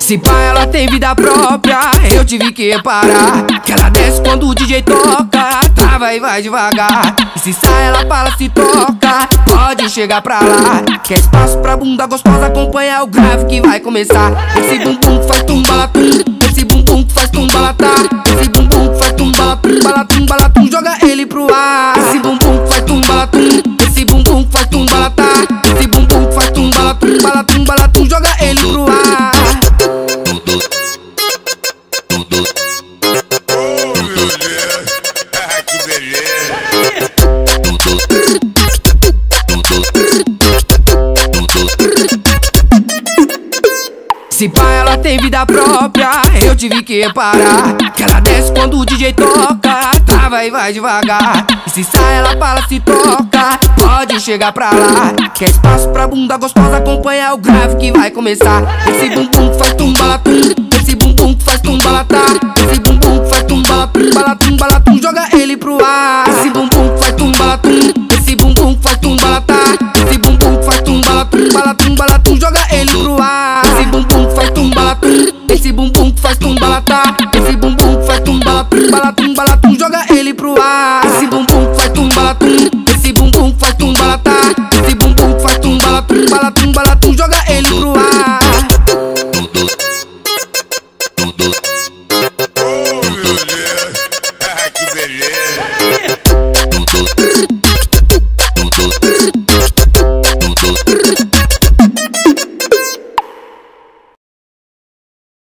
Se pá, ela tem vida própria, eu tive que reparar que ela desce quando o DJ toca, trava e vai devagar. E se sai, ela fala, se toca, pode chegar pra lá. Quer espaço pra bunda gostosa, acompanha o grave que vai começar. Esse bumbum que faz tumbalatum, esse bumbum que faz tumbalatá, esse bumbum que faz tumbalatum, balatum, balatum, joga ele pro ar. Esse bumbum que faz tumbalatum, esse bumbum que faz tumbalatá, esse bumbum que faz tumbalatum, balatum, balatum, joga ele pro ar. Que beleza! Se pá, ela tem vida própria, eu tive que reparar que ela desce quando o DJ toca, trava e vai devagar. E se sai, ela fala, se toca, pode chegar pra lá. Quer espaço pra bunda gostosa, acompanha o grave que vai começar. Esse bumbum que faz tumbalatum, esse bumbum que faz tumbalatá, esse bumbum que faz tumbalatum, balatum, balatum.